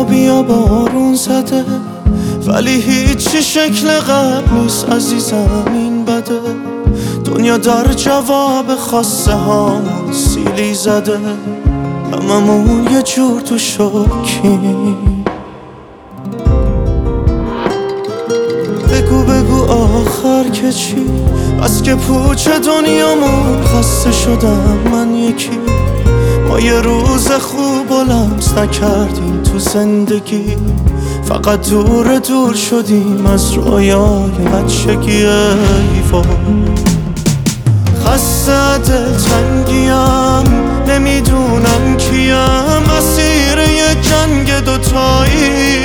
بیا بارون زده ولی هیچی شکل قبل نیست عزیزم، این بده. دنیا در جواب خواسته هامون سیلی زده، هممون یه جور تو شوکیم. بگو آخر که چی؟ از که پوچ دنیامون خسته شدم من یکی. ما یه روز خوب و لمس نکردیم تو زندگی، فقط دور شدیم از رویای بچگی. خسته دلتنگیم، نمیدونم کیم، اسیر یه جنگ دوتایی.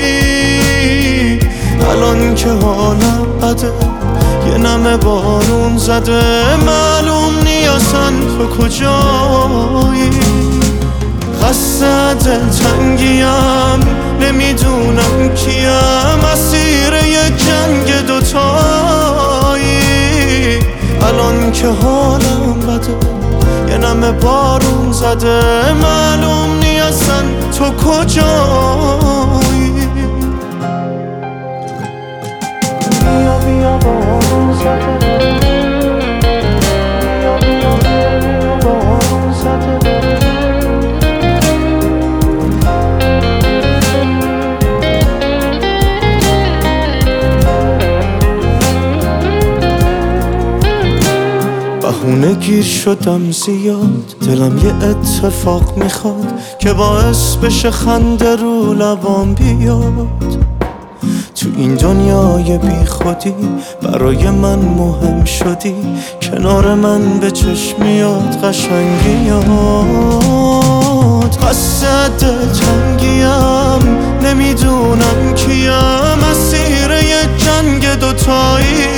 الان که حالم بده یه نمه بارون زده، معلوم نیستن تو کجایی. خسته دلتنگیم، نمیدونم کیم، اسیر یه جنگ دوتایی. الان که حالم بده یه نمه بارون زده، معلوم نیستن تو کجایی. بیا بارون زده، بیا بارون زده. بهونه گیر شدم زیاد، دلم یه اتفاق میخواد که باعث بشه خنده رو لبام بیاد. تو این دنیای بی خودی برای من مهم شدی، کنار من به چشم میاد قشنگیات. خسته دلتنگیم، نمیدونم کیم، اسیر یه جنگ دوتایی.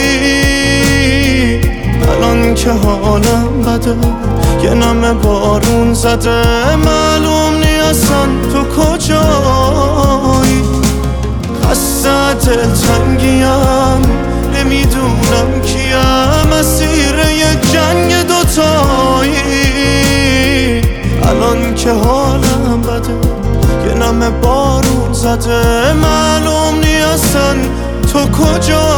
الان که حالم بده یه نمه بارون زده، معلوم نیستن تو کجایی. خسته دلتنگیم، نمیدونم کیم، اسیر یه جنگ دوتایی. الان که حالم بده یه نمه بارون زده، معلوم نیستن تو کجایی.